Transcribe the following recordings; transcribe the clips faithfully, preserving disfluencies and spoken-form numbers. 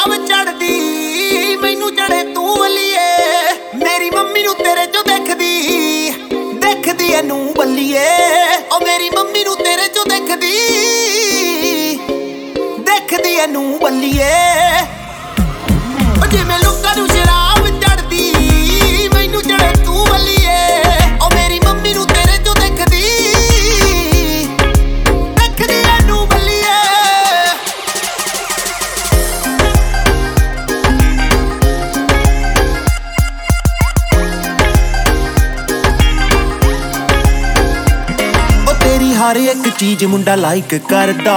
ਸ਼ਰਾਬ ਚੜਦੀ ਮੈਨੂੰ ਚੜੇ ਤੂੰ ਵਲੀਏ ਮੇਰੀ ਮੰਮੀ ਨੂੰ ਤੇਰੇ ਚੋਂ ਦੇਖਦੀ ਦੇਖਦੀ ਇਹਨੂੰ ਬੱਲੀਏ ਓ ਮੇਰੀ ਮੰਮੀ ਨੂੰ ਤੇਰੇ ਚੋਂ ਦੇਖਦੀ ਦੇਖਦੀ ਇਹਨੂੰ ਬੱਲੀਏ ਓ ਜਿਵੇਂ ਲੋਕਾਂ ਨੂੰ ਸ਼ਰਾਬ ਚੜਦੀ ਮੈਨੂੰ ਚੜੇ ਤੂੰ ਵਲੀਏ ਓ ਮੇਰੀ ਮੰਮੀ ਨੂੰ ਤੇਰੇ ਚੋਂ ਦੇਖਦੀ ਦੇਖਦੀ ਇਹਨੂੰ ਬੱਲੀਏ ਤੇਰੀ ਹਰ ਇੱਕ ਚੀਜ਼ ਮੁੰਡਾ ਲਾਈਕ ਕਰਦਾ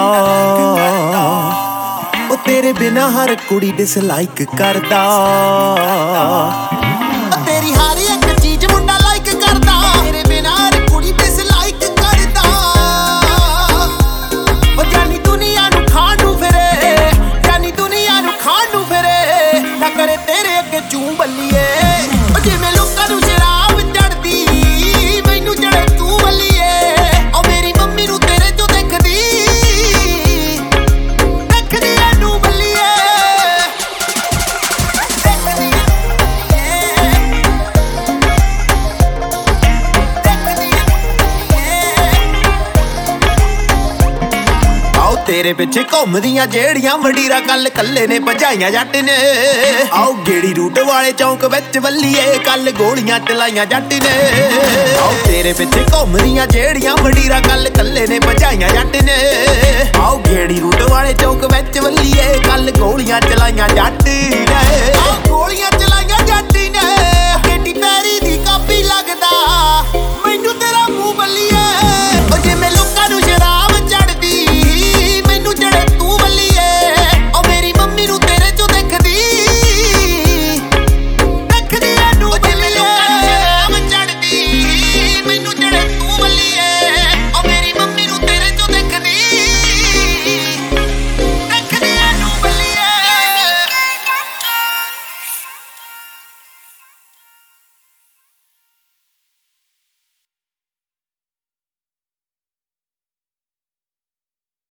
ਉਹ ਤੇਰੇ ਬਿਨਾ ਹਰ ਕੁੜੀ ਡਿਸਲਾਈਕ ਕਰਦਾ ਉਹ ਤੇਰੀ ਹਰ ਇੱਕ ਚੀਜ਼ ਮੁੰਡਾ ਲਾਈਕ ਕਰਦਾ ਤੇਰੇ ਬਿਨਾ ਹਰ ਕੁੜੀ ਡਿਸਲਾਈਕ ਕਰਦਾ ਉਹ ਜਾਨੀ ਦੁਨੀਆ ਨੂੰ ਖਾਣ ਨੂੰ ਫਿਰੇ ਜਾਨੀ ਦੁਨੀਆ ਨੂੰ ਖਾਣ ਨੂੰ ਫਿਰੇ ਨਾ ਕਰੇ ਤੇਰੇ ਅੱਗੇ ਚੂੰ ਬੱਲੀਏ ਉਹ ਜਿਵੇਂ ਲੋਕਾਂ ਨੂੰ ਸ਼ਰਾਬ ਚੜਦੀ ਮੈਨੂੰ ਚੜੇ ਤੂੰ ਬੱਲੀਏ ਤੇਰੇ ਪਿੱਛੇ ਘੁੰਮਦੀਆਂ ਜਿਹੜੀਆਂ ਵਡੀਰਾ ਕੱਲ ਕੱਲੇ ਨੇ ਭਜਾਈਆਂ ਜੱਟ ਨੇ ਆਓ ਗੇੜੀ ਰੂਟ ਵਾਲੇ ਚੌਂਕ ਵਿੱਚ ਵੱਲੀਏ ਕੱਲ ਗੋਲੀਆਂ ਚਲਾਈਆਂ ਜੱਟ ਨੇ ਆਓ ਤੇਰੇ ਪਿੱਛੇ ਘੁੰਮਦੀਆਂ ਜਿਹੜੀਆਂ ਵਡੀਰਾ ਕੱਲ ਕੱਲੇ ਨੇ ਭਜਾਈਆਂ ਜੱਟ ਨੇ ਆਓ ਗੇੜੀ ਰੂਟ ਵਾਲੇ ਚੌਂਕ ਵਿੱਚ ਵੱਲੀਏ ਕੱਲ ਗੋਲੀਆਂ ਚਲਾਈਆਂ ਜੱਟ ਨੇ ਆਓ ਗੋਲੀਆਂ